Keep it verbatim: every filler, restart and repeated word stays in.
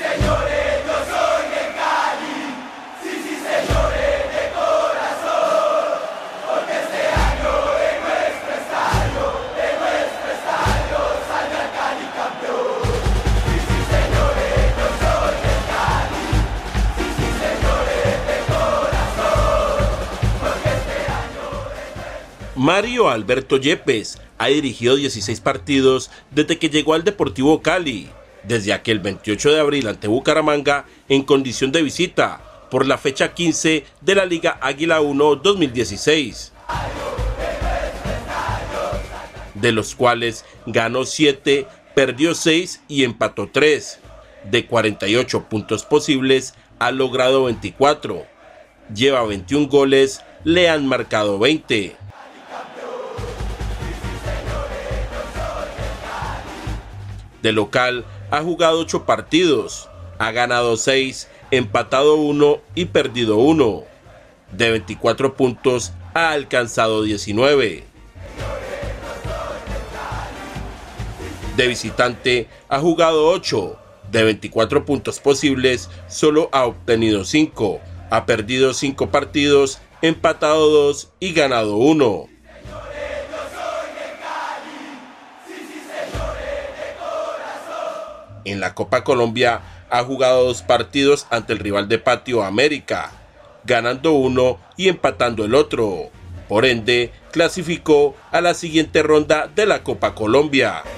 Mario Alberto Yepes ha dirigido dieciséis partidos desde que llegó al Deportivo Cali, desde aquel veintiocho de abril ante Bucaramanga en condición de visita, por la fecha quince de la Liga Águila uno dos mil dieciséis, de los cuales ganó siete, perdió seis y empató tres. De cuarenta y ocho puntos posibles, ha logrado veinticuatro. Lleva veintiún goles, le han marcado veinte. De local, ha jugado ocho partidos, ha ganado seis, empatado uno y perdido uno. De veinticuatro puntos, ha alcanzado diecinueve. De visitante, ha jugado ocho, de veinticuatro puntos posibles, solo ha obtenido cinco, ha perdido cinco partidos, empatado dos y ganado uno. En la Copa Colombia ha jugado dos partidos ante el rival de patio América, ganando uno y empatando el otro. Por ende, clasificó a la siguiente ronda de la Copa Colombia.